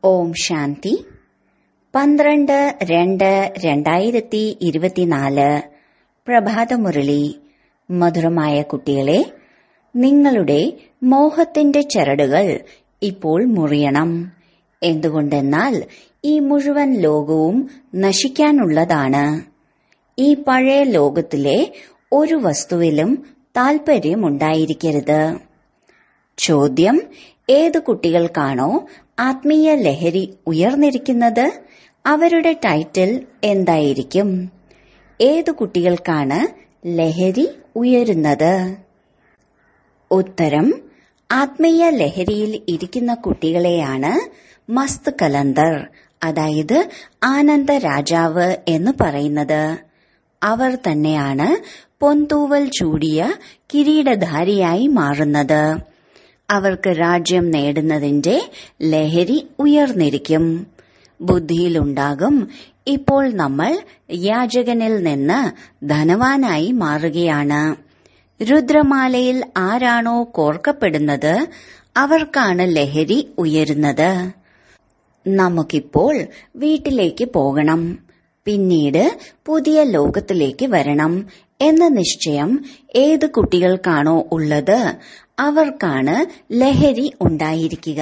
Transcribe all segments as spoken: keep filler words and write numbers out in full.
ഓം ശാന്തി. പന്ത്രണ്ട് രണ്ട് രണ്ടായിരത്തി ഇരുപത്തിനാല് പ്രഭാതമുരളി. മധുരമായ കുട്ടികളെ, നിങ്ങളുടെ മോഹത്തിന്റെ ചരടുകൾ ഇപ്പോൾ മുറിയണം. എന്തുകൊണ്ടെന്നാൽ ഈ മുഴുവൻ ലോകവും നശിക്കാനുള്ളതാണ്. ഈ പഴയ ലോകത്തിലെ ഒരു വസ്തുവിലും താൽപര്യമുണ്ടായിരിക്കരുത്. ചോദ്യം: ഏതു കുട്ടികൾക്കാണോ ആത്മീയ ലഹരി ഉയർന്നിരിക്കുന്നത്, അവരുടെ ടൈറ്റിൽ എന്തായിരിക്കും? ഏതു കുട്ടികൾക്കാണ് ലഹരി ഉയരുന്നത്? ഉത്തരം: ആത്മീയ ലഹരിയിൽ ഇരിക്കുന്ന കുട്ടികളെയാണ് മസ്ത് കലന്തർ, അതായത് ആനന്ദ രാജാവ് എന്ന് പറയുന്നത്. അവർ തന്നെയാണ് പൊന്തൂവൽ ചൂടിയ കിരീടധാരിയായി മാറുന്നത്. അവർക്ക് രാജ്യം നേടുന്നതിന്റെ ലഹരി ഉയർന്നിരിക്കും. ബുദ്ധിയിലുണ്ടാകും, ഇപ്പോൾ നമ്മൾ യാചകനിൽ നിന്ന് ധനവാനായി മാറുകയാണ്. രുദ്രമാലയിൽ ആരാണോ കോർക്കപ്പെടുന്നത് അവർക്കാണ് ലഹരി ഉയരുന്നത്. നമുക്കിപ്പോൾ വീട്ടിലേക്ക് പോകണം, പിന്നീട് പുതിയ ലോകത്തിലേക്ക് വരണം എന്ന നിശ്ചയം ഏത് കുട്ടികൾക്കാണോ ഉള്ളത് അവർക്കാണ് ലഹരി ഉണ്ടായിരിക്കുക.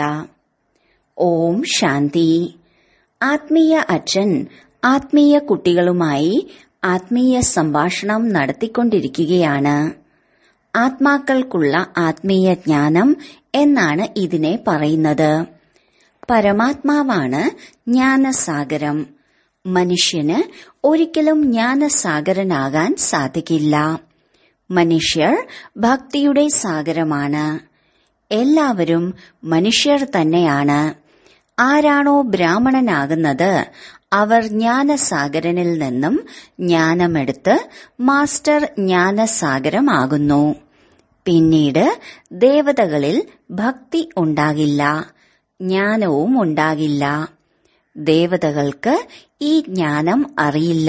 ഓം ശാന്തി. ആത്മീയ അച്ഛൻ ആത്മീയ കുട്ടികളുമായി ആത്മീയ സംഭാഷണം നടത്തിക്കൊണ്ടിരിക്കുകയാണ്. ആത്മാക്കൾക്കുള്ള ആത്മീയ ജ്ഞാനം എന്നാണ് ഇതിനെ പറയുന്നത്. പരമാത്മാവാണ് ജ്ഞാനസാഗരം. മനുഷ്യന് ഒരിക്കലും ജ്ഞാനസാഗരനാകാൻ സാധിക്കില്ല. മനുഷ്യർ ഭക്തിയുടെ സാഗരമാണ്. എല്ലാവരും മനുഷ്യർ തന്നെയാണ്. ആരാണോ ബ്രാഹ്മണനാകുന്നത് അവർ ജ്ഞാനസാഗരനിൽ നിന്നും ജ്ഞാനമെടുത്ത് മാസ്റ്റർ ജ്ഞാനസാഗരമാകുന്നു. പിന്നീട് ദേവതകളിൽ ഭക്തി ഉണ്ടാകില്ല, ജ്ഞാനവും ഉണ്ടാകില്ല. ദേവതകൾക്ക് ഈ ജ്ഞാനം അറിയില്ല.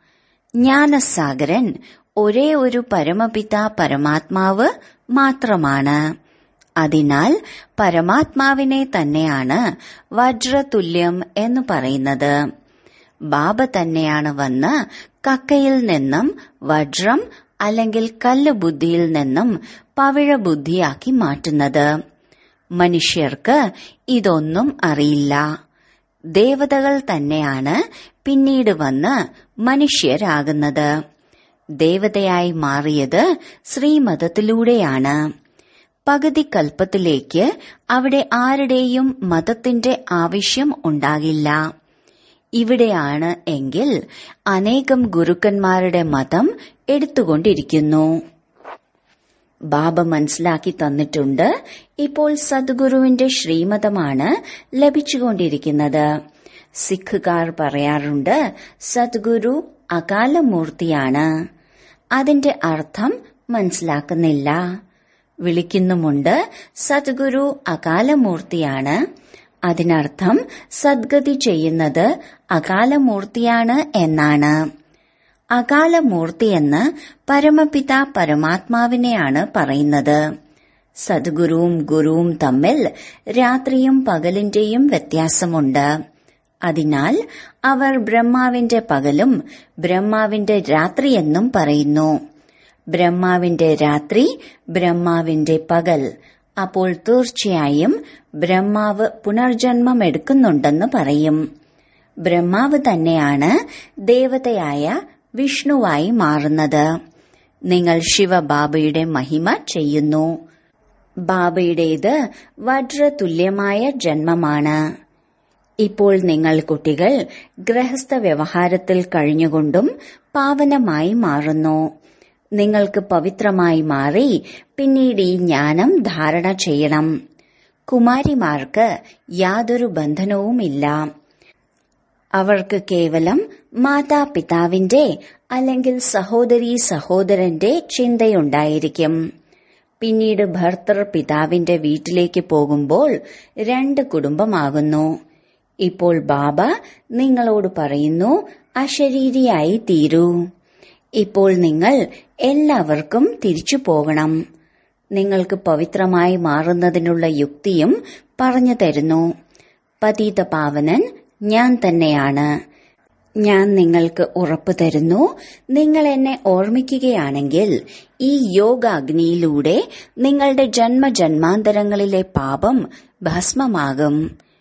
ജ്ഞാനസാഗരൻ ഒരേ ഒരു പരമപിത പരമാത്മാവ് മാത്രമാണ്. അതിനാൽ പരമാത്മാവിനെ തന്നെയാണ് വജ്രതുല്യം എന്ന് പറയുന്നത്. ബാബ തന്നെയാണ് വന്ന് കക്കയിൽ നിന്നും വജ്രം അല്ലെങ്കിൽ കല്ല് ബുദ്ധിയിൽ നിന്നും പവിഴ ബുദ്ധിയാക്കി മാറ്റുന്നത്. മനുഷ്യർക്ക് ഇതൊന്നും അറിയില്ല. ദേവതകൾ തന്നെയാണ് പിന്നീട് വന്ന് മനുഷ്യരാകുന്നത്. ദേവതയായി മാറിയത് ശ്രീമതത്തിലൂടെയാണ്. പകുതി കൽപ്പത്തിലേക്ക് അവിടെ ആരുടെയും മതത്തിന്റെ ആവശ്യം ഉണ്ടാകില്ല. ഇവിടെയാണ് എങ്കിൽ അനേകം ഗുരുക്കന്മാരുടെ മതം എടുത്തുകൊണ്ടിരിക്കുന്നു. ബാബ മനസ്സിലാക്കി തന്നിട്ടുണ്ട്, ഇപ്പോൾ സദ്ഗുരുവിന്റെ ശ്രീമതമാണ് ലഭിച്ചുകൊണ്ടിരിക്കുന്നത്. സിഖുകാർ പറയാറുണ്ട്, സദ്ഗുരു അകാലമൂർത്തിയാണ്. അതിന്റെ അർത്ഥം മനസ്സിലാക്കുന്നില്ല. വിളിക്കുന്നുമുണ്ട്, സദ്ഗുരു അകാലമൂർത്തിയാണ്. അതിനർത്ഥം സദ്ഗതി ചെയ്യുന്നത് അകാലമൂർത്തിയാണ് എന്നാണ്. അകാലമൂർത്തിയെന്ന് പരമപിത പരമാത്മാവിനെയാണ് പറയുന്നത്. സദ്ഗുരുവും ഗുരുവും തമ്മിൽ രാത്രിയും പകലിന്റെയും വ്യത്യാസമുണ്ട്. അതിനാൽ അവർ ബ്രഹ്മാവിന്റെ പകലും ബ്രഹ്മാവിന്റെ രാത്രിയെന്നും പറയുന്നു. ബ്രഹ്മാവിന്റെ രാത്രി, ബ്രഹ്മാവിന്റെ പകൽ. അപ്പോൾ തീർച്ചയായും ബ്രഹ്മാവ് പുനർജന്മം എടുക്കുന്നുണ്ടെന്ന് പറയും. ബ്രഹ്മാവ് തന്നെയാണ് ദേവതയായ വിഷ്ണുവായി മാറുന്നത്. നിങ്ങൾ ശിവബാബയുടെ മഹിമ ചെയ്യുന്നു. ബാബയുടേത് വജ്രതുല്യമായ ജന്മമാണ്. ഇപ്പോൾ നിങ്ങൾ കുട്ടികൾ ഗൃഹസ്ഥ വ്യവഹാരത്തിൽ കഴിഞ്ഞുകൊണ്ടും പാവനമായി മാറുന്നു. നിങ്ങൾക്ക് പവിത്രമായി മാറി പിന്നീട് ഈ ജ്ഞാനം ധാരണ ചെയ്യണം. കുമാരിമാർക്ക് യാതൊരു ബന്ധനവുമില്ല. അവർക്ക് കേവലം മാതാപിതാവിന്റെ അല്ലെങ്കിൽ സഹോദരീ സഹോദരന്റെ ചിന്തയുണ്ടായിരിക്കും. പിന്നീട് ഭർത്തൃ പിതാവിന്റെ വീട്ടിലേക്ക് പോകുമ്പോൾ രണ്ട് കുടുംബമാകുന്നു. ഇപ്പോൾ ബാബ നിങ്ങളോട് പറയുന്നു, അശരീരിയായി തീരൂ. ഇപ്പോൾ നിങ്ങൾ എല്ലാവർക്കും തിരിച്ചു പോകണം. നിങ്ങൾക്ക് പവിത്രമായി മാറുന്നതിനുള്ള യുക്തിയും പറഞ്ഞു തരുന്നു. പതിതപാവനൻ ഞാൻ തന്നെയാണ്. ഞാൻ നിങ്ങൾക്ക് ഉറപ്പു തരുന്നു, നിങ്ങൾ എന്നെ ഓർമ്മിക്കുകയാണെങ്കിൽ ഈ യോഗാഗ്നിയിലൂടെ നിങ്ങളുടെ ജന്മജന്മാന്തരങ്ങളിലെ പാപം ഭസ്മമാകും.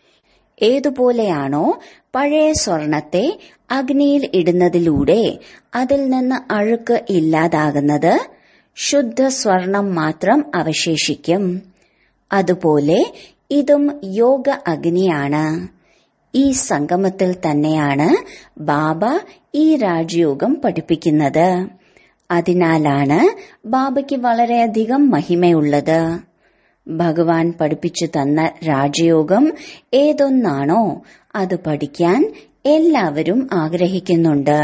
ഏതുപോലെയാണോ പഴയ സ്വർണത്തെ അഗ്നിയിൽ ഇടുന്നതിലൂടെ അതിൽ നിന്ന് അഴുക്ക് ഇല്ലാതാകുന്നത്, ശുദ്ധ സ്വർണം മാത്രം അവശേഷിക്കും. അതുപോലെ ഇതും യോഗ അഗ്നിയാണ്. ഈ സംഗമത്തിൽ തന്നെയാണ് ബാബ ഈ രാജയോഗം പഠിപ്പിക്കുന്നത്. അതിനാലാണ് ബാബയ്ക്ക് വളരെയധികം മഹിമയുള്ളത്. ഭഗവാൻ പഠിപ്പിച്ചു തന്ന രാജയോഗം ഏതൊന്നാണോ അത് പഠിക്കാൻ എല്ലാവരും ആഗ്രഹിക്കുന്നുണ്ട്.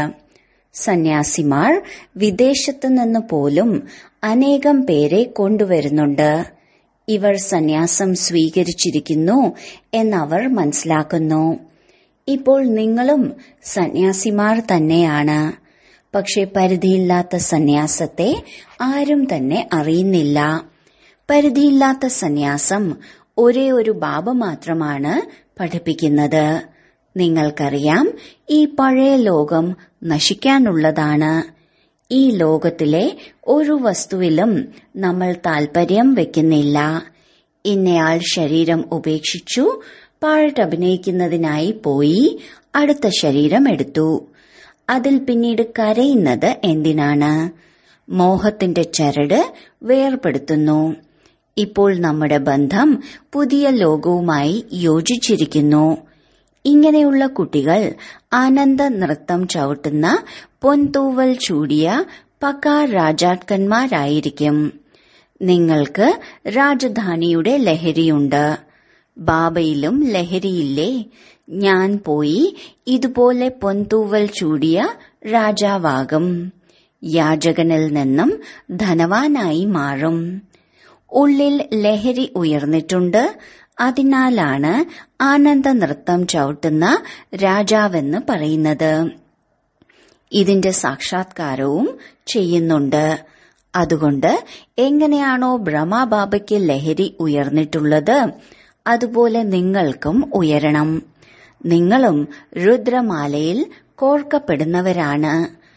സന്യാസിമാർ വിദേശത്തു നിന്ന് പോലും അനേകം പേരെ കൊണ്ടുവരുന്നുണ്ട്. ഇവർ സന്യാസം സ്വീകരിച്ചിരിക്കുന്നു എന്നവർ മനസ്സിലാക്കുന്നു. ഇപ്പോൾ നിങ്ങളും സന്യാസിമാർ തന്നെയാണ്. പക്ഷെ പരിധിയില്ലാത്ത സന്യാസത്തെ ആരും തന്നെ അറിയുന്നില്ല. പരിധിയില്ലാത്ത സന്യാസം ഒരേ ഒരു ബാബ മാത്രമാണ് പഠിപ്പിക്കുന്നത്. നിങ്ങൾക്കറിയാം, ഈ പഴയ ലോകം നശിക്കാനുള്ളതാണ്. ഈ ലോകത്തിലെ ഒരു വസ്തുവിലും നമ്മൾ താൽപര്യം വെക്കുന്നില്ല. ഇന്നയാൾ ശരീരം ഉപേക്ഷിച്ചു, പാട്ടഭിനയിക്കുന്നതിനായി പോയി അടുത്ത ശരീരം എടുത്തു. അതിൽ പിന്നീട് കരയുന്നത് എന്തിനാണ്? മോഹത്തിന്റെ ചരട് വേർപെടുത്തുന്നു. ഇപ്പോൾ നമ്മുടെ ബന്ധം പുതിയ ലോകവുമായി യോജിച്ചിരിക്കുന്നു. ഇങ്ങനെയുള്ള കുട്ടികൾ ആനന്ദ നൃത്തം ചവിട്ടുന്ന പൊൻതൂവൽ ചൂടിയ പക്കാ രാജാക്കന്മാരായിരിക്കും. നിങ്ങൾക്ക് രാജധാനിയുടെ ലഹരിയുണ്ട്. ബാബയിലും ലഹരിയില്ലേ? ഞാൻ പോയി ഇതുപോലെ പൊൻതൂവൽ ചൂടിയ രാജാവാകും. യാചകനിൽ നിന്നും ധനവാനായി മാറും. ഉള്ളിൽ ലഹരി ഉയർന്നിട്ടുണ്ട്. അതിനാലാണ് ആനന്ദ നൃത്തം ചവിട്ടുന്ന രാജാവെന്ന് പറയുന്നത്. ഇതിന്റെ സാക്ഷാത്കാരവും ചെയ്യുന്നുണ്ട്. അതുകൊണ്ട് എങ്ങനെയാണോ ബ്രഹ്മബാബയ്ക്ക് ലഹരി ഉയർന്നിട്ടുള്ളത്, അതുപോലെ നിങ്ങൾക്കും ഉയരണം. നിങ്ങളും രുദ്രമാലയിൽ കോർക്കപ്പെടുന്നവരാണ്.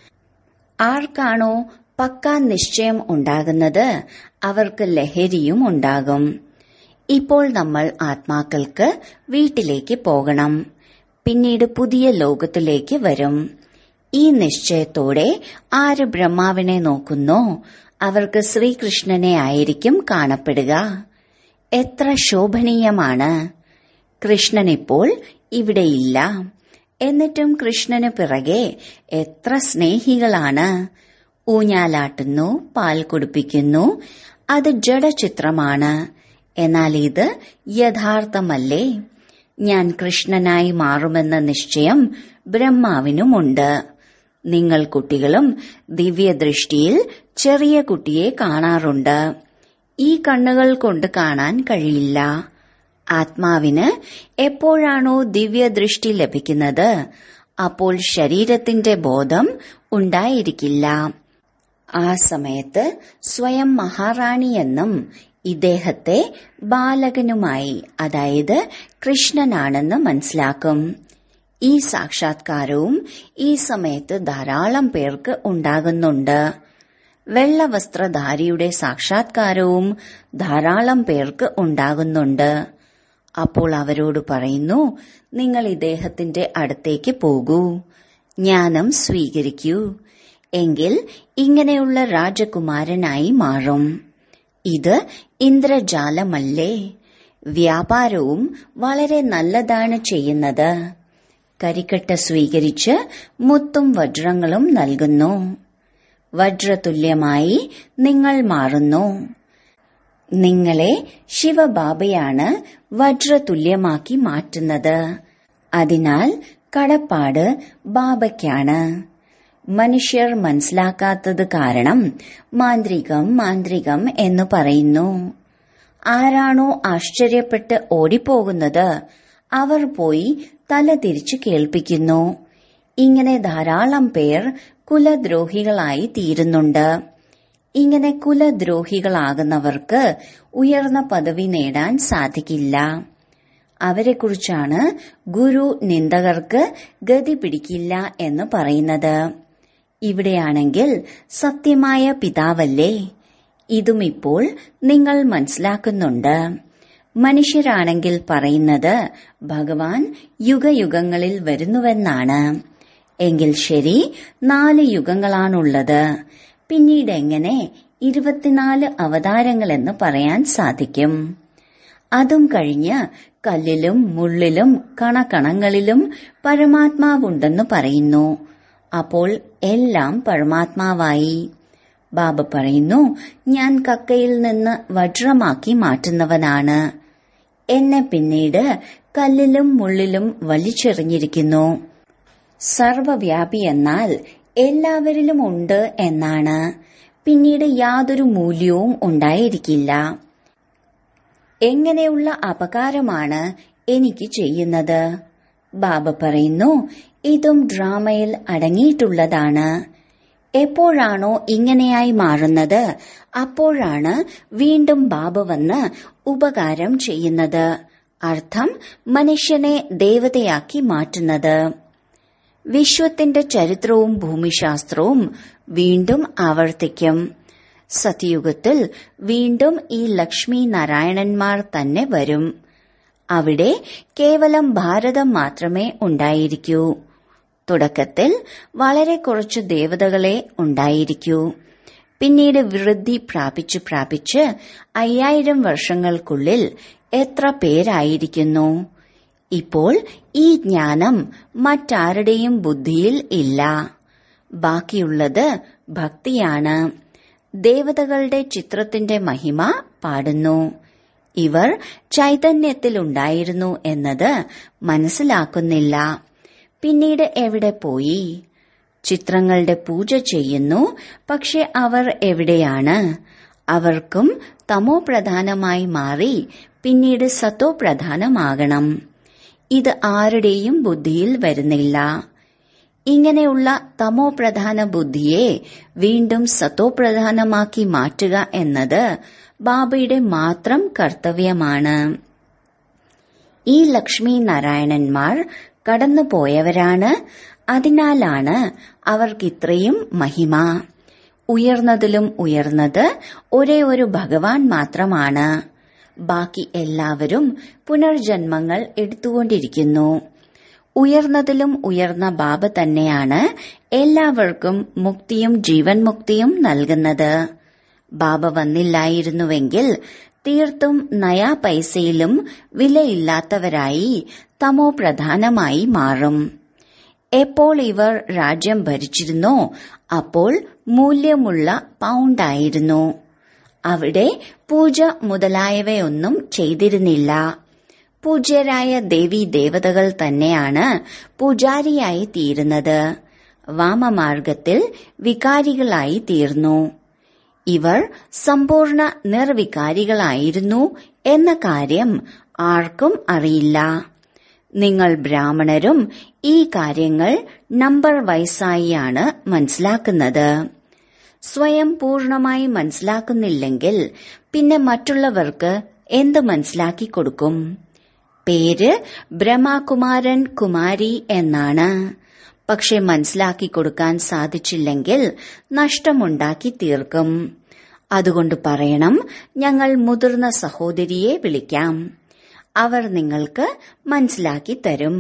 ആർക്കാണോ പക്കാ നിശ്ചയം ഉണ്ടാകുന്നത് അവർക്ക് ലഹരിയും ഉണ്ടാകും. ഇപ്പോൾ നമ്മൾ ആത്മാക്കൾക്ക് വീട്ടിലേക്ക് പോകണം. പിന്നീട് പുതിയ ലോകത്തിലേക്ക് വരും. ഈ നിശ്ചയത്തോടെ ആര് ബ്രഹ്മാവിനെ നോക്കുന്നോ അവർക്ക് ശ്രീകൃഷ്ണനെ ആയിരിക്കും കാണപ്പെടുക. എത്ര ശോഭനീയമാണ്! കൃഷ്ണനിപ്പോൾ ഇവിടെയില്ല. എന്നിട്ടും കൃഷ്ണന് പിറകെ എത്ര സ്നേഹികളാണ്. ഊഞ്ഞാലാട്ടുന്നു, പാൽ കുടിപ്പിക്കുന്നു. അത് ജഡചിത്രമാണ്. എന്നാൽ ഇത് യഥാർത്ഥമല്ലേ? ഞാൻ കൃഷ്ണനായി മാറുമെന്ന നിശ്ചയം ബ്രഹ്മാവിനുമുണ്ട്. നിങ്ങൾ കുട്ടികളും ദിവ്യദൃഷ്ടിയിൽ ചെറിയ കുട്ടിയെ കാണാറുണ്ട്. ഈ കണ്ണുകൾ കൊണ്ട് കാണാൻ കഴിയില്ല. ആത്മാവിന് എപ്പോഴാണോ ദിവ്യദൃഷ്ടി ലഭിക്കുന്നത് അപ്പോൾ ശരീരത്തിന്റെ ബോധം ഉണ്ടായിരിക്കില്ല. ആ സമയത്ത് സ്വയം മഹാറാണിയെന്നും ഇദ്ദേഹത്തെ ബാലകനുമായി, അതായത് കൃഷ്ണനാണെന്ന് മനസ്സിലാക്കും. ഈ സാക്ഷാത്കാരവും ഈ സമയത്ത് ധാരാളം പേർക്ക് ഉണ്ടാകുന്നുണ്ട്. വെള്ളവസ്ത്രധാരിയുടെ സാക്ഷാത്കാരവും ധാരാളം പേർക്ക് ഉണ്ടാകുന്നുണ്ട്. അപ്പോൾ അവരോട് പറയുന്നു, നിങ്ങൾ ഇദ്ദേഹത്തിന്റെ അടുത്തേക്ക് പോകൂ, ജ്ഞാനം സ്വീകരിക്കൂ. എങ്കിൽ ഇങ്ങനെയുള്ള രാജകുമാരനായി മാറും. ഇത് ഇന്ദ്രജാലമല്ലേ? വ്യാപാരവും വളരെ നല്ലതാണ് ചെയ്യുന്നത്. കരിക്കട്ട സ്വീകരിച്ച് മുത്തും വജ്രങ്ങളും നൽകുന്നു. വജ്രതുല്യമായി നിങ്ങൾ മാറുന്നു. നിങ്ങളെ ശിവബാബയാണ് വജ്രതുല്യമാക്കി മാറ്റുന്നത്. അതിനാൽ കടപ്പാട് ബാബയ്ക്കാണ്. മനുഷ്യർ മനസ്സിലാക്കാത്തത് കാരണം മാന്ത്രികം മാന്ത്രികം എന്ന് പറയുന്നു. ആരാണോ ആശ്ചര്യപ്പെട്ട് ഓടിപ്പോകുന്നത് അവർ പോയി തല തിരിച്ചു കേൾപ്പിക്കുന്നു. ഇങ്ങനെ ധാരാളം പേർ കുലദ്രോഹികളായി തീരുന്നുണ്ട്. ഇങ്ങനെ കുലദ്രോഹികളാകുന്നവർക്ക് ഉയർന്ന പദവി നേടാൻ സാധിക്കില്ല. അവരെക്കുറിച്ചാണ് ഗുരു നിന്ദകർക്ക് ഗതി പിടിക്കില്ല എന്ന് പറയുന്നത്. ഇവിടെയാണെങ്കിൽ സത്യമായ പിതാവല്ലേ? ഇതും ഇപ്പോൾ നിങ്ങൾ മനസ്സിലാക്കുന്നുണ്ട്. മനുഷ്യരാണെങ്കിൽ പറയുന്നത് ഭഗവാൻ യുഗയുഗങ്ങളിൽ വരുന്നുവെന്നാണ്. എങ്കിൽ ശരി, നാല് യുഗങ്ങളാണുള്ളത്. പിന്നീട് എങ്ങനെ ഇരുപത്തിനാല് അവതാരങ്ങളെന്ന് പറയാൻ സാധിക്കും? അതും കഴിഞ്ഞ് കല്ലിലും മുള്ളിലും കണകണങ്ങളിലും പരമാത്മാവുണ്ടെന്ന് പറയുന്നു. അപ്പോൾ എല്ലാം പരമാത്മാവായി. ബാബ പറയുന്നു, ഞാൻ കക്കയിൽ നിന്ന് വജ്രമാക്കി മാറ്റുന്നവനാണ്. എന്നെ പിന്നീട് കല്ലിലും മുള്ളിലും വലിച്ചെറിഞ്ഞിരിക്കുന്നു. സർവവ്യാപി എന്നാൽ എല്ലാവരിലും ഉണ്ട് എന്നാണ്. പിന്നീട് യാതൊരു മൂല്യവും ഉണ്ടായിരിക്കില്ല. എങ്ങനെയുള്ള അപകാരമാണ് എനിക്ക് ചെയ്യുന്നത്? ബാബ പറയുന്നു, ഇതും ഡ്രാമയിൽ അടങ്ങിയിട്ടുള്ളതാണ്. എപ്പോഴാണോ ഇങ്ങനെയായി മാറുന്നത്, അപ്പോഴാണ് വീണ്ടും ബാബ വന്ന് ഉപകാരം ചെയ്യുന്നത്. അർത്ഥം മനുഷ്യനെ ദേവതയാക്കി മാറ്റുന്നത്. വിശ്വത്തിന്റെ ചരിത്രവും ഭൂമിശാസ്ത്രവും വീണ്ടും ആവർത്തിക്കും. സത്യയുഗത്തിൽ വീണ്ടും ഈ ലക്ഷ്മി നാരായണന്മാർ തന്നെ വരും. അവിടെ കേവലം ഭാരതം മാത്രമേ ഉണ്ടായിരിക്കൂ. തുടക്കത്തിൽ വളരെ കുറച്ചു ദേവതകളെ ഉണ്ടായിരിക്കൂ. പിന്നീട് വൃദ്ധി പ്രാപിച്ചു പ്രാപിച്ച് അയ്യായിരം വർഷങ്ങൾക്കുള്ളിൽ എത്ര പേരായിരിക്കുന്നു? ഇപ്പോൾ ഈ ജ്ഞാനം മറ്റാരുടെയും ബുദ്ധിയിൽ ഇല്ല. ബാക്കിയുള്ളത് ഭക്തിയാണ്. ദേവതകളുടെ ചിത്രത്തിന്റെ മഹിമ പാടുന്നു. ഇവർ ചൈതന്യത്തിലുണ്ടായിരുന്നു എന്നത് മനസ്സിലാക്കുന്നില്ല. പിന്നീട് എവിടെ പോയി? ചിത്രങ്ങളുടെ പൂജ ചെയ്യുന്നു. പക്ഷെ അവർ എവിടെയാണ്? അവർക്കും തമോ പ്രധാനമായി മാറി പിന്നീട് സത്തോ പ്രധാനമാകണം. ഇത് ആരുടെയും ബുദ്ധിയിൽ വരുന്നില്ല. ഇങ്ങനെയുള്ള തമോ പ്രധാന ബുദ്ധിയെ വീണ്ടും സത്തോ പ്രധാനമാക്കി മാറ്റുക എന്നത് ബാബയുടെ മാത്രം കർത്തവ്യമാണ്. ഈ ലക്ഷ്മി നാരായണന്മാർ കടന്നുപോയവരാണ്. അതിനാലാണ് അവർക്കിത്രയും മഹിമ. ഉയർന്നതിലും ഉയർന്നത് ഒരേ ഒരു ഭഗവാൻ മാത്രമാണ്. ബാക്കി എല്ലാവരും പുനർജന്മങ്ങൾ എടുത്തുകൊണ്ടിരിക്കുന്നു. ഉയർന്നതിലും ഉയർന്ന ബാബ തന്നെയാണ് എല്ലാവർക്കും മുക്തിയും ജീവൻ മുക്തിയും നൽകുന്നത്. ബാബ വന്നില്ലായിരുന്നുവെങ്കിൽ തീർത്തും നയാ പൈസയിലും വിലയില്ലാത്തവരായി തമോ പ്രധാനമായി മാറും. എപ്പോൾ ഇവർ രാജ്യം ഭരിച്ചിരുന്നോ അപ്പോൾ മൂല്യമുള്ള പൗണ്ടായിരുന്നു. അവിടെ പൂജ മുതലായവയൊന്നും ചെയ്തിരുന്നില്ല. പൂജ്യരായ ദേവീ ദേവതകൾ തന്നെയാണ് പൂജാരിയായി തീരുന്നത്. വാമമാർഗത്തിൽ വികാരികളായി തീർന്നു. ഇവർ സമ്പൂർണ്ണ നിർവികാരികളായിരുന്നു എന്ന കാര്യം ആർക്കും അറിയില്ല. നിങ്ങൾ ബ്രാഹ്മണരും ഈ കാര്യങ്ങൾ നമ്പർ വൈസായിയാണ് മനസ്സിലാക്കുന്നത്. സ്വയം പൂർണമായി മനസ്സിലാക്കുന്നില്ലെങ്കിൽ പിന്നെ മറ്റുള്ളവർക്ക് എന്ത് മനസ്സിലാക്കി കൊടുക്കും? പേര് ബ്രഹ്മകുമാരൻ കുമാരി എന്നാണ്. പക്ഷെ മനസ്സിലാക്കി കൊടുക്കാൻ സാധിച്ചില്ലെങ്കിൽ നഷ്ടമുണ്ടാക്കി തീർക്കും. അതുകൊണ്ട് പറയണം, ഞങ്ങൾ മുതിർന്ന സഹോദരിയെ വിളിക്കാം. അവർ നിങ്ങൾക്ക് മനസ്സിലാക്കി തരും.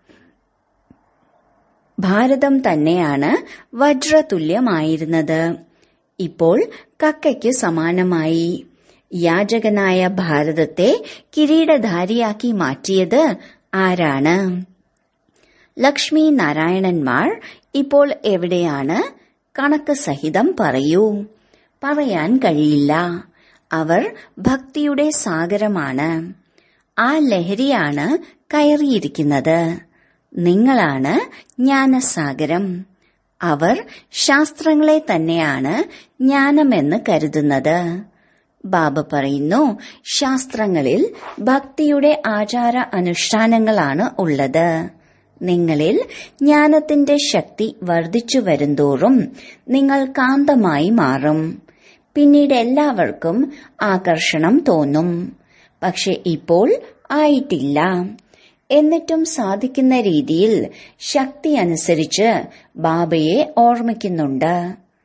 ഭാരതം തന്നെയാണ് വജ്രതുല്യമായിരുന്നത്. ഇപ്പോൾ കക്കയ്ക്ക് സമാനമായി. യാചകനായ ഭാരതത്തെ കിരീടധാരിയാക്കി മാറ്റിയത് ആരാണ്? ലക്ഷ്മി നാരായണന്മാർ ഇപ്പോൾ എവിടെയാണ്? കണക്ക് സഹിതം പറയൂ. പറയാൻ കഴിയില്ല. അവർ ഭക്തിയുടെ സാഗരമാണ്. ആ ലഹരിയാണ് കയറിയിരിക്കുന്നത്. നിങ്ങളാണ് ജ്ഞാനസാഗരം. അവർ ശാസ്ത്രങ്ങളെ തന്നെയാണ് ജ്ഞാനമെന്ന് കരുതുന്നത്. ബാബ പറയുന്നു, ശാസ്ത്രങ്ങളിൽ ഭക്തിയുടെ ആചാര അനുഷ്ഠാനങ്ങളാണ് ഉള്ളത്. നിങ്ങളിൽ ജ്ഞാനത്തിന്റെ ശക്തി വർദ്ധിച്ചു വരുന്തോറും നിങ്ങൾ കാന്തമായി മാറും. പിന്നീട് എല്ലാവർക്കും ആകർഷണം തോന്നും. പക്ഷെ ഇപ്പോൾ ആയിട്ടില്ല. എന്നിട്ടും സാധിക്കുന്ന രീതിയിൽ ശക്തി അനുസരിച്ച് ബാബയെ ഓർമ്മിക്കുന്നുണ്ട്.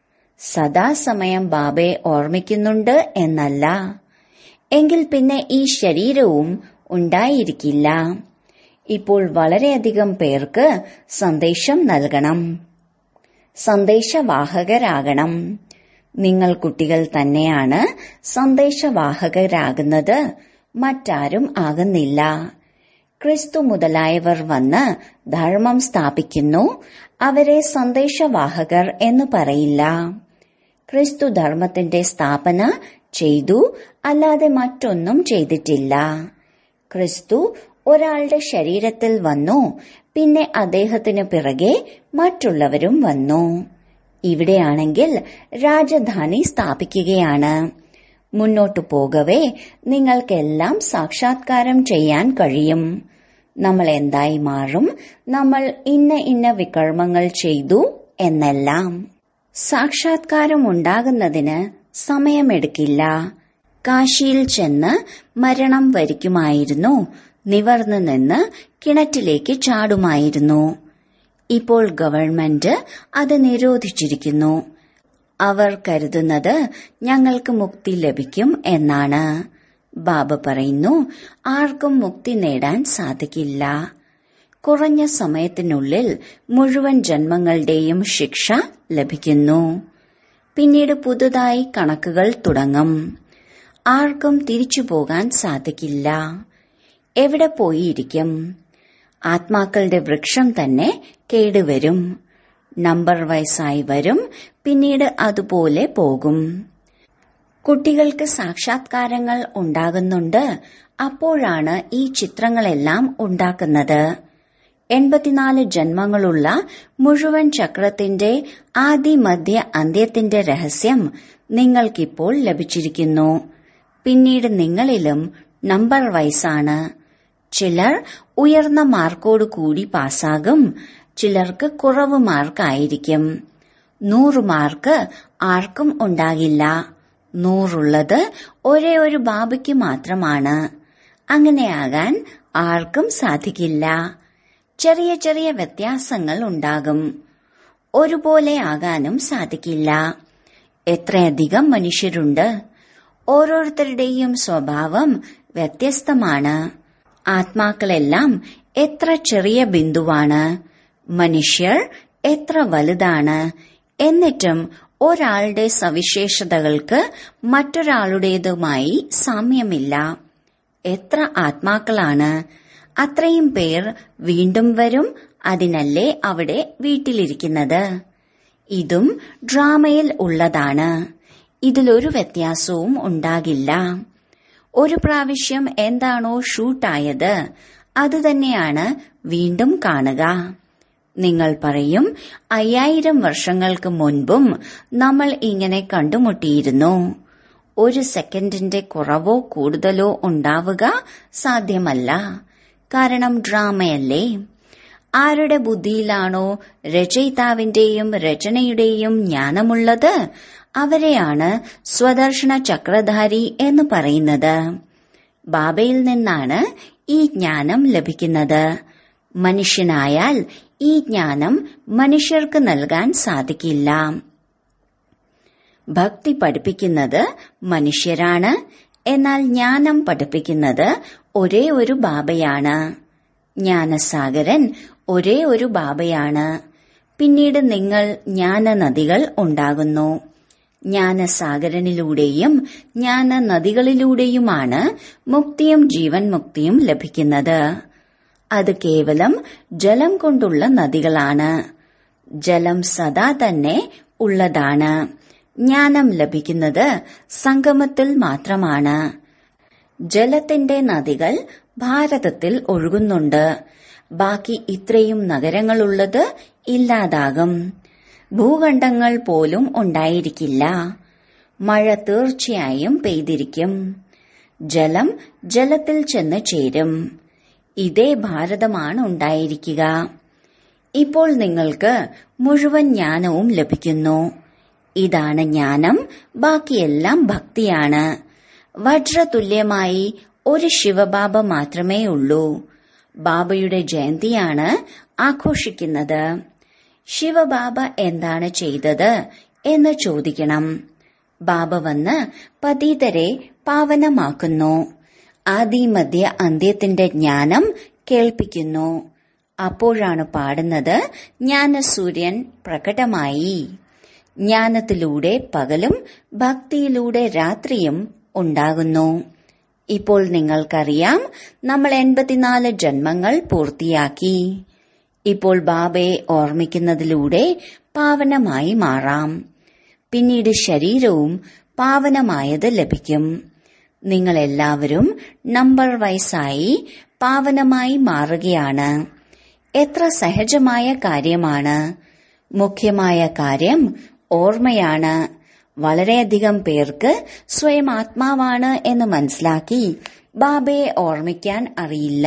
സദാസമയം ബാബയെ ഓർമ്മിക്കുന്നുണ്ട് എന്നല്ല. എങ്കിൽ പിന്നെ ഈ ശരീരവും ഉണ്ടായിരിക്കില്ല. ഇപ്പോൾ വളരെയധികം പേർക്ക് സന്ദേശം നൽകണം, സന്ദേശവാഹകരാകണം. നിങ്ങൾ കുട്ടികൾ തന്നെയാണ് സന്ദേശവാഹകരാകുന്നത്, മറ്റാരും ആകുന്നില്ല. ക്രിസ്തു മുതലായവർ വന്ന് ധർമ്മം സ്ഥാപിക്കുന്നു. അവരെ സന്ദേശവാഹകർ എന്ന് പറയില്ല. ക്രിസ്തു ധർമ്മത്തിന്റെ സ്ഥാപന ചെയ്തു, അല്ലാതെ മറ്റൊന്നും ചെയ്തിട്ടില്ല. ക്രിസ്തു ഒരാളുടെ ശരീരത്തിൽ വന്നു, പിന്നെ അദ്ദേഹത്തിന് പിറകെ മറ്റുള്ളവരും വന്നു. ഇവിടെയാണെങ്കിൽ രാജധാനി സ്ഥാപിക്കുകയാണ്. മുന്നോട്ടു പോകവേ നിങ്ങൾക്കെല്ലാം സാക്ഷാത്കാരം ചെയ്യാൻ കഴിയും. നമ്മൾ എന്തായി മാറും, നമ്മൾ ഇന്ന ഇന്ന വികർമ്മങ്ങൾ ചെയ്തു എന്നെല്ലാം. സാക്ഷാത്കാരം ഉണ്ടാകുന്നതിന് സമയമെടുക്കില്ല. കാശിയിൽ ചെന്ന് മരണം വരിക്കുമായിരുന്നു, നിവർന്നു നിന്ന് കിണറ്റിലേക്ക് ചാടുമായിരുന്നു. ഇപ്പോൾ ഗവൺമെന്റ് അത് നിരോധിച്ചിരിക്കുന്നു. അവർ കരുതുന്നത് ഞങ്ങൾക്ക് മുക്തി ലഭിക്കും എന്നാണ്. ബാബ പറയുന്നു, ആർക്കും മുക്തി നേടാൻ സാധിക്കില്ല. കുറഞ്ഞ സമയത്തിനുള്ളിൽ മുഴുവൻ ജന്മങ്ങളുടെയും ശിക്ഷ ലഭിക്കുന്നു. പിന്നീട് പുതുതായി കണക്കുകൾ തുടങ്ങും. ആർക്കും തിരിച്ചു പോകാൻ സാധിക്കില്ല. എവിടെ പോയിരിക്കും? ആത്മാക്കളുടെ വൃക്ഷം തന്നെ കേടുവരും. നമ്പർ വയസ്സായി വരും, പിന്നീട് അതുപോലെ പോകും. കുട്ടികൾക്ക് സാക്ഷാത്കാരങ്ങൾ ഉണ്ടാകുന്നുണ്ട്. അപ്പോഴാണ് ഈ ചിത്രങ്ങളെല്ലാം ഉണ്ടാക്കുന്നത്. എൺപത്തിനാല് ജന്മങ്ങളുള്ള മുഴുവൻ ചക്രത്തിന്റെ ആദി മധ്യ അന്ത്യത്തിന്റെ രഹസ്യം നിങ്ങൾക്കിപ്പോൾ ലഭിച്ചിരിക്കുന്നു. പിന്നീട് നിങ്ങളിലും നമ്പർ വയസ്സാണ്. ചിലർ ഉയർന്ന മാർക്കോട് കൂടി പാസ്സാകും, ചിലർക്ക് കുറവ് മാർക്കായിരിക്കും. നൂറ് മാർക്ക് ആർക്കും ഉണ്ടാകില്ല. നൂറുള്ളത് ഒരേ ഒരു ബാബയ്ക്ക് മാത്രമാണ്. അങ്ങനെയാകാൻ ആർക്കും സാധിക്കില്ല. ചെറിയ ചെറിയ വ്യത്യാസങ്ങൾ ഉണ്ടാകും. ഒരുപോലെ ആകാനും സാധിക്കില്ല. എത്രയധികം മനുഷ്യരുണ്ട്. ഓരോരുത്തരുടെയും സ്വഭാവം വ്യത്യസ്തമാണ്. ആത്മാക്കളെല്ലാം എത്ര ചെറിയ ബിന്ദുവാണ്, മനുഷ്യർ എത്ര വലുതാണ്. എന്നിട്ടും ഒരാളുടെ സവിശേഷതകൾക്ക് മറ്റൊരാളുടേതുമായി സാമ്യമില്ല. എത്ര ആത്മാക്കളാണ്, അത്രയും പേർ വീണ്ടും വരും. അതിനല്ലേ അവിടെ വീട്ടിലിരിക്കുന്നത്. ഇതും ഡ്രാമയിൽ ഉള്ളതാണ്. ഇതിലൊരു വ്യത്യാസവും ഉണ്ടാകില്ല. ഒരു പ്രാവശ്യം എന്താണോ ഷൂട്ടായത് അതുതന്നെയാണ് വീണ്ടും കാണുക. നിങ്ങൾ പറയും, അയ്യായിരം വർഷങ്ങൾക്ക് മുൻപും നമ്മൾ ഇങ്ങനെ കണ്ടുമുട്ടിയിരുന്നു. ഒരു സെക്കൻഡിന്റെ കുറവോ കൂടുതലോ ഉണ്ടാവുക സാധ്യമല്ല. കാരണം ഡ്രാമയല്ലേ. ആരുടെ ബുദ്ധിയിലാണോ രചയിതാവിന്റെയും രചനയുടെയും ജ്ഞാനമുള്ളത് അവരെയാണ് സ്വദർശന ചക്രധാരി എന്ന് പറയുന്നത്. ബാബയിൽ നിന്നാണ് ഈ ജ്ഞാനം ലഭിക്കുന്നത്. മനുഷ്യനായാൽ ഈ ജ്ഞാനം മനുഷ്യർക്ക് നൽകാൻ സാധിക്കില്ല. ഭക്തി പഠിപ്പിക്കുന്നത് മനുഷ്യരാണ്. എന്നാൽ ജ്ഞാനം പഠിപ്പിക്കുന്നത് ഒരേ ഒരു ബാബയാണ്. ജ്ഞാനസാഗരൻ ഒരേ ഒരു ബാബയാണ്. പിന്നീട് നിങ്ങൾ ജ്ഞാനനദികൾ ഉണ്ടാകുന്നു. ജ്ഞാനസാഗരനിലൂടെയും ജ്ഞാനനദികളിലൂടെയുമാണ് മുക്തിയും ജീവൻ മുക്തിയും ലഭിക്കുന്നത്. അത് കേവലം ജലം കൊണ്ടുള്ള നദികളാണ്. ജലം സദാ തന്നെ ഉള്ളതാണ്. ജ്ഞാനം ലഭിക്കുന്നത് സംഗമത്തിൽ മാത്രമാണ്. ജലത്തിന്റെ നദികൾ ഭാരതത്തിൽ ഒഴുകുന്നുണ്ട്. ബാക്കി ഇത്രയും നഗരങ്ങളുള്ളത് ഇല്ലാതാകും. ഭൂഖണ്ഡങ്ങൾ പോലും ഉണ്ടായിരിക്കില്ല. മഴ തീർച്ചയായും പെയ്തിരിക്കും. ജലം ജലത്തിൽ ചെന്ന് ചേരും. ഇതേ ഭാരതമാണ് ഉണ്ടായിരിക്കുക. ഇപ്പോൾ നിങ്ങൾക്ക് മുഴുവൻ ജ്ഞാനവും ലഭിക്കുന്നു. ഇതാണ് ജ്ഞാനം. ബാക്കിയെല്ലാം ഭക്തിയാണ്. വജ്രതുല്യമായി ഒരു ശിവബാബ മാത്രമേ ഉള്ളൂ. ബാബയുടെ ജയന്തിയാണ് ആഘോഷിക്കുന്നത്. ശിവബാബ എന്താണ് ചെയ്തത് എന്ന് ചോദിക്കണം. ബാബ വന്ന് പതീതരെ പാവനമാക്കുന്നു. ആദി മധ്യ അന്ത്യത്തിന്റെ ജ്ഞാനം കേൾപ്പിക്കുന്നു. അപ്പോഴാണ് പാടുന്നത്, ജ്ഞാനസൂര്യൻ പ്രകടമായി. ജ്ഞാനത്തിലൂടെ പകലും ഭക്തിയിലൂടെ രാത്രിയും ഉണ്ടാകുന്നു. ഇപ്പോൾ നിങ്ങൾക്കറിയാം, നമ്മൾ എൺപത്തിനാല് ജന്മങ്ങൾ പൂർത്തിയാക്കി. ഇപ്പോൾ ബാബയെ ഓർമ്മിക്കുന്നതിലൂടെ പാവനമായി മാറാം. പിന്നീട് ശരീരവും പാവനമായത് ലഭിക്കും. നിങ്ങളെല്ലാവരും നമ്പർ വൈസായി പാവനമായി മാറുകയാണ്. എത്ര സഹജമായ കാര്യമാണ്. മുഖ്യമായ കാര്യം ഓർമ്മയാണ്. വളരെയധികം പേർക്ക് സ്വയം ആത്മാവാണ് എന്ന് മനസ്സിലാക്കി ബാബയെ ഓർമ്മിക്കാൻ അറിയില്ല.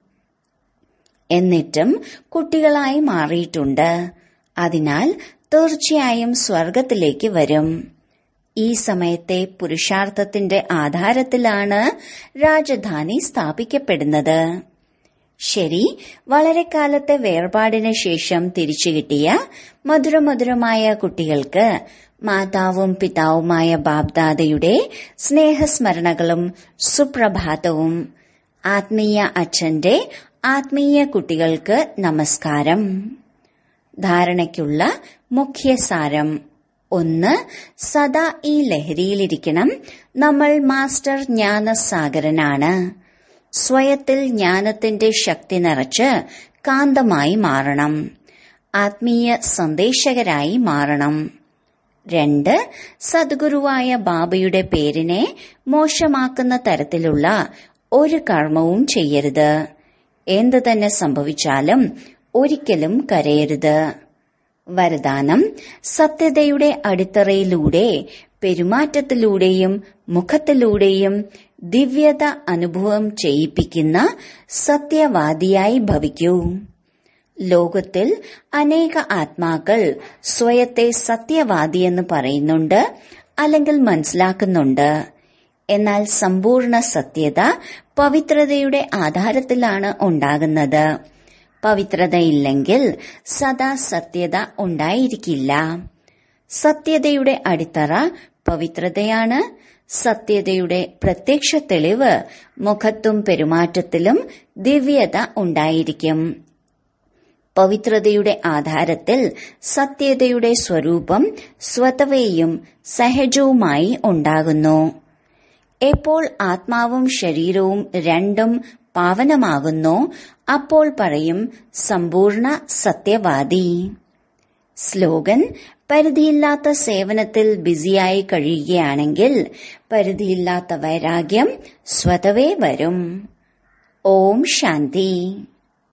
എന്നിട്ടും കുട്ടികളായി മാറിയിട്ടുണ്ട്. അതിനാൽ തീർച്ചയായും സ്വർഗത്തിലേക്ക് വരും. ഈ സമയത്തെ പുരുഷാർത്ഥത്തിന്റെ ആധാരത്തിലാണ് രാജധാനി സ്ഥാപിക്കപ്പെടുന്നത്. ശരി, വളരെ കാലത്തെ വേർപാടിന് ശേഷം തിരിച്ചു കിട്ടിയ മധുരമധുരമായ കുട്ടികൾക്ക് മാതാവും പിതാവുമായ ബാബ്ദാദയുടെ സ്നേഹസ്മരണകളും സുപ്രഭാതവും. ആത്മീയ അച്ഛന്റെ ആത്മീയ കുട്ടികൾക്ക് നമസ്കാരം. ധാരണയ്ക്കുള്ള മുഖ്യസാരം: ഒന്ന്, സദാ ഈ ലഹരിയിലിരിക്കണം. നമ്മൾ മാസ്റ്റർ ജ്ഞാനസാഗരനാണ്. സ്വയത്തിൽ ജ്ഞാനത്തിന്റെ ശക്തി നിറച്ച് കാന്തമായി മാറണം. ആത്മീയ സന്ദേശകരായി മാറണം. രണ്ട്, സദ്ഗുരുവായ ബാബയുടെ പേരിനെ മോശമാക്കുന്ന തരത്തിലുള്ള ഒരു കർമ്മവും ചെയ്യരുത്. എന്തു തന്നെ സംഭവിച്ചാലും ഒരിക്കലും കരയരുത്. വരദാനം: സത്യതയുടെ അടിത്തറയിലൂടെ, പെരുമാറ്റത്തിലൂടെയും മുഖത്തിലൂടെയും ദിവ്യത അനുഭവം ചെയ്യിപ്പിക്കുന്ന സത്യവാദിയായി ഭവിക്കൂ. ലോകത്തിൽ അനേക ആത്മാക്കൾ സ്വയത്തെ സത്യവാദിയെന്ന് പറയുന്നുണ്ട്, അല്ലെങ്കിൽ മനസ്സിലാക്കുന്നുണ്ട്. എന്നാൽ സമ്പൂർണ്ണ സത്യത പവിത്രതയുടെ ആധാരത്തിലാണ് ഉണ്ടാകുന്നത്. പവിത്രതയില്ലെങ്കിൽ സദാ സത്യത ഉണ്ടായിരിക്കില്ല. സത്യതയുടെ അടിത്തറ പവിത്രതയാണ്. സത്യതയുടെ പ്രത്യക്ഷ തെളിവ് മുഖത്തും പെരുമാറ്റത്തിലും ദിവ്യത ഉണ്ടായിരിക്കും. പവിത്രതയുടെ ആധാരത്തിൽ സത്യതയുടെ സ്വരൂപം സ്വതവേയും സഹജവുമായി ഉണ്ടാകുന്നു. എപ്പോൾ ആത്മാവും ശരീരവും രണ്ടും പാവനമാകുന്നു, അപ്പോൾ പറയും സമ്പൂർണ്ണ സത്യവാദി. സ്ലോഗൻ: പരിധിയില്ലാത്ത സേവനത്തിൽ ബിസിയായി കഴിയുകയാണെങ്കിൽ പരിധിയില്ലാത്ത വൈരാഗ്യം സ്വതവേ വരും. ഓം ശാന്തി.